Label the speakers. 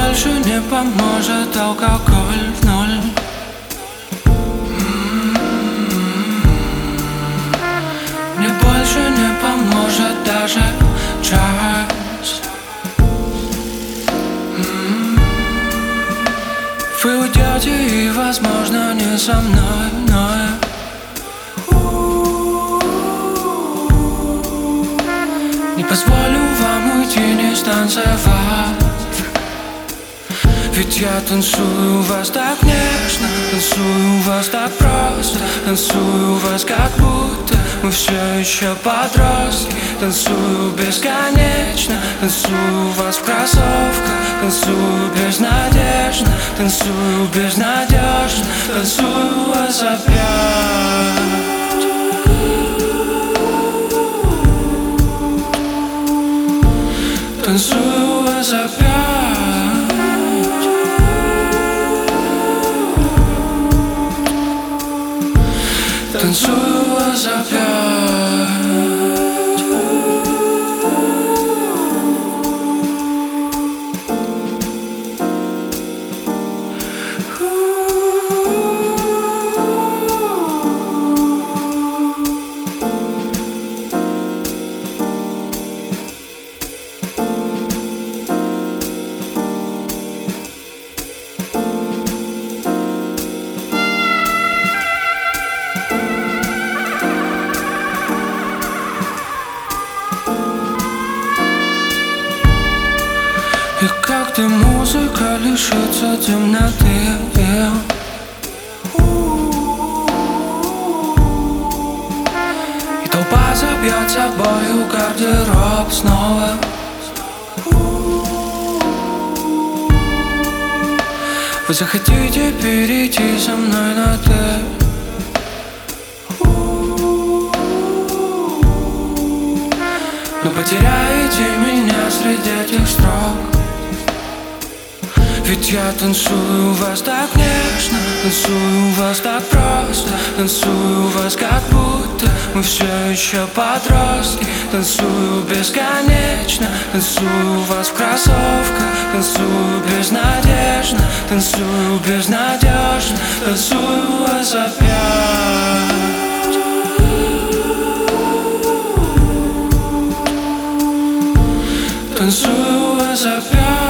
Speaker 1: больше не поможет алкоголь в ноль. Мне больше не поможет даже час. Вы уйдете и, возможно, не со мной, но не позволю вам уйти, не станцевать. Ведь я танцую вас так нежно, танцую вас так просто, танцую вас как будто мы все еще подростки. Танцую бесконечно, танцую вас в кроссовках, танцую безнадежно, танцую безнадежно, танцую вас опять. Танцую вас опять. Танцую вас опять. И как-то музыка лишится темноты. И толпа забьет собою гардероб снова. Вы захотите перейти со мной на «ты», но потеряете меня среди этих строк. Ведь я танцую вас так нежно, танцую вас так просто, танцую вас как будто мы все еще подростки. Танцую бесконечно, танцую вас в кроссовках, танцую безнадежно, танцую безнадежно, танцую вас опять. Танцую вас опять.